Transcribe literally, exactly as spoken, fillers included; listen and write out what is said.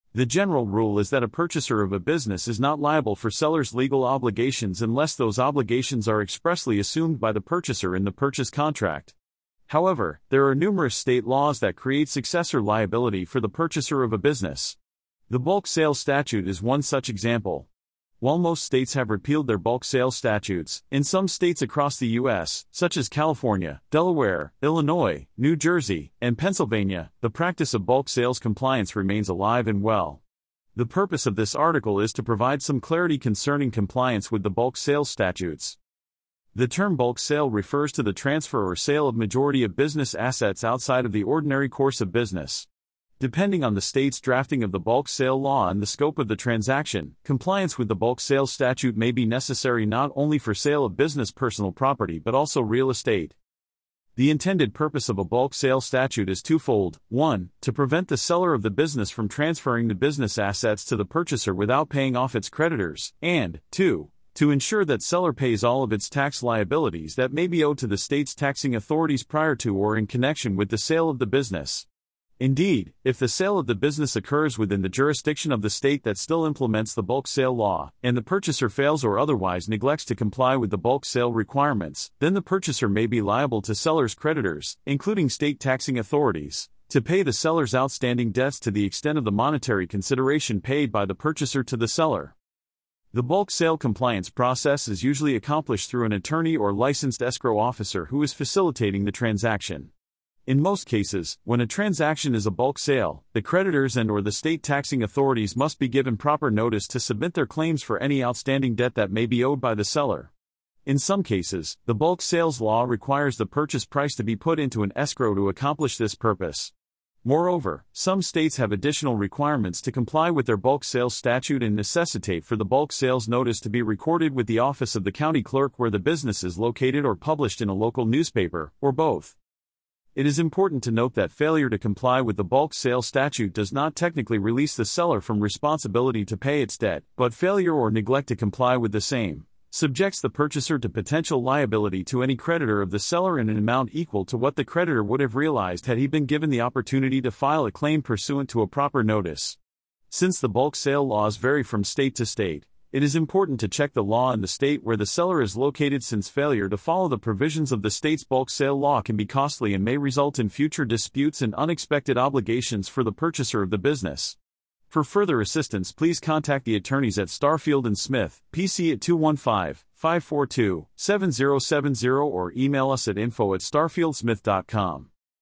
The general rule is that a purchaser of a business is not liable for seller's legal obligations unless those obligations are expressly assumed by the purchaser in the purchase contract. However, there are numerous state laws that create successor liability for the purchaser of a business. The bulk sales statute is one such example. While most states have repealed their bulk sales statutes, in some states across the U S, such as California, Delaware, Illinois, New Jersey, and Pennsylvania, the practice of bulk sales compliance remains alive and well. The purpose of this article is to provide some clarity concerning compliance with the bulk sales statutes. The term bulk sale refers to the transfer or sale of majority of business assets outside of the ordinary course of business. Depending on the state's drafting of the bulk sale law and the scope of the transaction, compliance with the bulk sales statute may be necessary not only for sale of business personal property but also real estate. The intended purpose of a bulk sale statute is twofold: one, to prevent the seller of the business from transferring the business assets to the purchaser without paying off its creditors, and, two, to ensure that seller pays all of its tax liabilities that may be owed to the state's taxing authorities prior to or in connection with the sale of the business. Indeed, if the sale of the business occurs within the jurisdiction of the state that still implements the bulk sale law, and the purchaser fails or otherwise neglects to comply with the bulk sale requirements, then the purchaser may be liable to seller's creditors, including state taxing authorities, to pay the seller's outstanding debts to the extent of the monetary consideration paid by the purchaser to the seller. The bulk sale compliance process is usually accomplished through an attorney or licensed escrow officer who is facilitating the transaction. In most cases, when a transaction is a bulk sale, the creditors and/or the state taxing authorities must be given proper notice to submit their claims for any outstanding debt that may be owed by the seller. In some cases, the bulk sales law requires the purchase price to be put into an escrow to accomplish this purpose. Moreover, some states have additional requirements to comply with their bulk sales statute and necessitate for the bulk sales notice to be recorded with the office of the county clerk where the business is located or published in a local newspaper, or both. It is important to note that failure to comply with the bulk sale statute does not technically release the seller from responsibility to pay its debt, but failure or neglect to comply with the same subjects the purchaser to potential liability to any creditor of the seller in an amount equal to what the creditor would have realized had he been given the opportunity to file a claim pursuant to a proper notice. Since the bulk sale laws vary from state to state, it is important to check the law in the state where the seller is located, since failure to follow the provisions of the state's bulk sale law can be costly and may result in future disputes and unexpected obligations for the purchaser of the business. For further assistance, please contact the attorneys at Starfield and Smith, P C at two one five, five four two, seven zero seven zero or email us at info at starfield smith dot com.